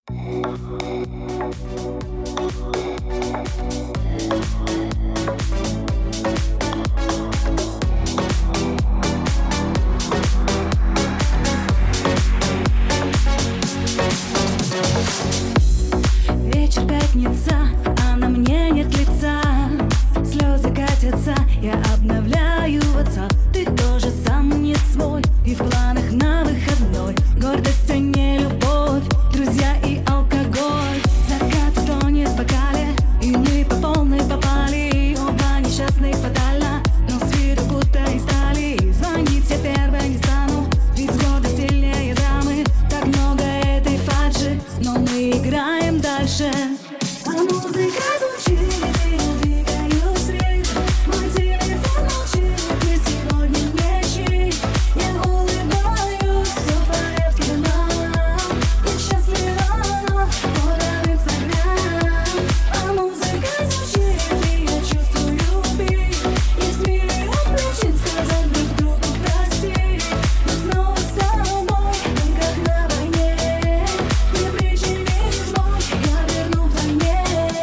Вечер, пятница, а на мне нет лица. Слезы катятся, я обновляю WhatsApp. Ты тоже сам не свой, и в планах на выходной гордость, а не любовь, друзья и алкоголь. Закат тонет в бокале, и мы по полной попали. Оба несчастных фатально, но с виду будто и стали. Звонить я первой не стану, ведь года сильнее драмы. Так много этой фальши, но мы играем дальше. А музыка звучит, я двигаюсь в ритм. Мой телефон молчит, ты сегодня не чист. Я улыбаюсь, все в порядке нам. Я счастлива, но фото в Инстаграм. А музыка звучит, и я чувствую бит. Есть миллион причин сказать друг другу прости. Но снова с тобой, мы как на войне. Не причинишь боль, я верну вдвойне.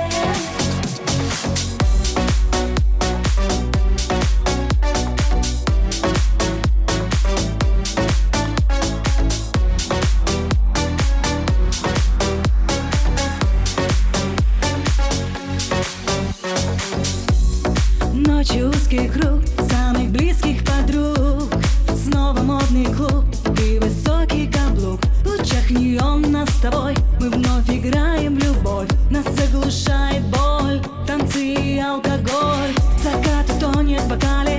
Ночью узкий круг самых близких подруг. Снова модный клуб и высокий каблук. В лучах неона с тобой мы вновь играем в любовь. Нас заглушает боль, танцы и алкоголь. Закат тонет в бокале,